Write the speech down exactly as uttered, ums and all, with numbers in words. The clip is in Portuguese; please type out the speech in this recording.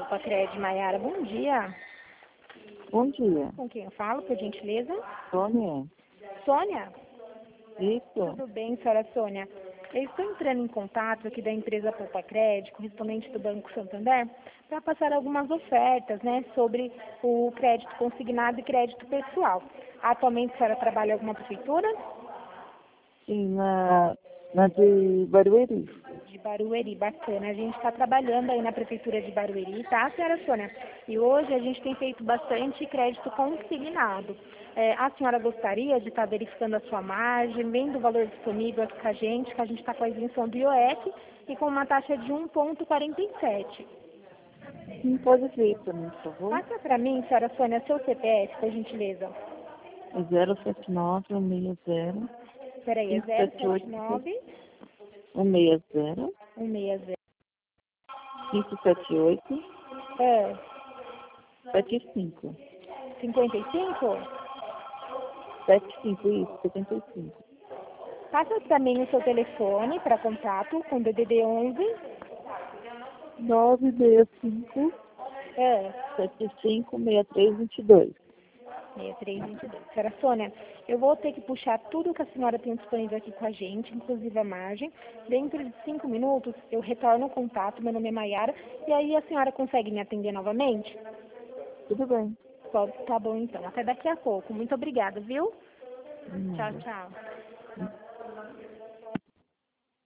Pacred, Maiara, bom dia. Bom dia. Com quem eu falo, por gentileza? Sônia. Sônia? Isso. Tudo bem, senhora Sônia. Eu estou entrando em contato aqui da empresa Pacred, correspondente do Banco Santander, para passar algumas ofertas, né, sobre o crédito consignado e crédito pessoal. Atualmente a senhora trabalha em alguma prefeitura? Sim, na, na de Barueri. De Barueri, bacana. A gente está trabalhando aí na prefeitura de Barueri, tá, senhora Sônia? E hoje a gente tem feito bastante crédito consignado. É, a senhora gostaria de estar verificando a sua margem, vendo o valor disponível aqui com a gente, que a gente está com a isenção do I O F e com uma taxa de um vírgula quarenta e sete. Sim, pode ver para mim, por favor. Passa para mim, senhora Sônia, seu C P F, por gentileza. É zero sete nove um seis zero Peraí, é cinco zero sete sete oito nove um seis zero um seis zero. cinco sete oito É, sete cinco. cinquenta e cinco? sete cinco, isso, setenta e cinco. Passa também o seu telefone para contato com D D D onze. nove seis cinco É, sete cinco seis três dois dois. seis três dois dois. Senhora Sônia, eu vou ter que puxar tudo que a senhora tem disponível aqui com a gente, inclusive a margem. Dentro de cinco minutos eu retorno o contato, meu nome é Maiara, e aí a senhora consegue me atender novamente? Tudo bem. Pode, tá bom então. Até daqui a pouco. Muito obrigada, viu? Hum. Tchau, tchau.